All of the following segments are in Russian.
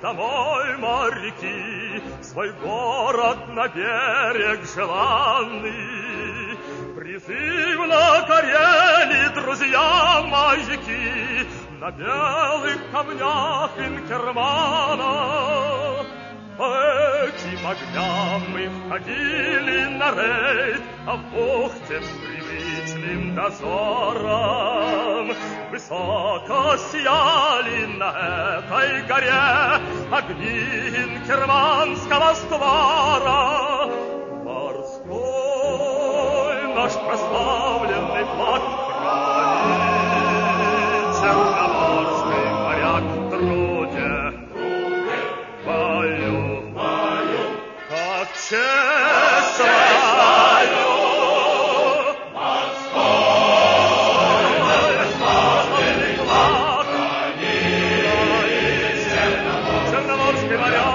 домой, моряки, свой город на берег желанный. Призывно горели друзья-маяки на белых камнях Инкермана. По этим огням мы входили на рейд, а в бухте привычным дозором высоко сияли на этой горе огни инкерманского створа. Морской наш прославленный флаг хранит черноморский моряк в труде. Как честь свою, морской прославленный флаг хранит черноморский моряк.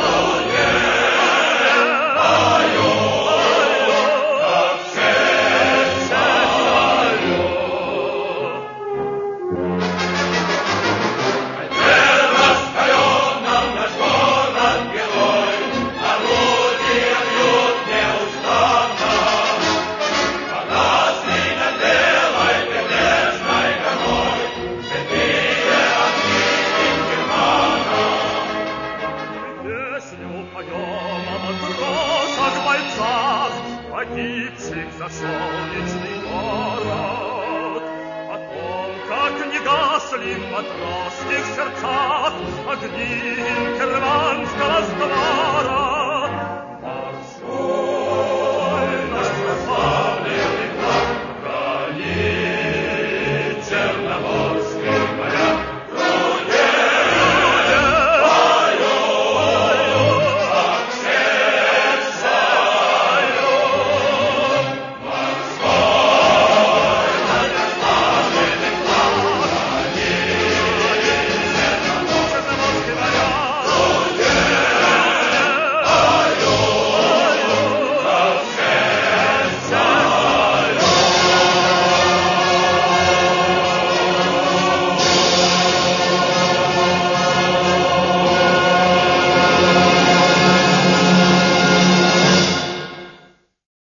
Погибших за солнечный город, о том, как не гасли в матросских сердцах огни инкерманского створа.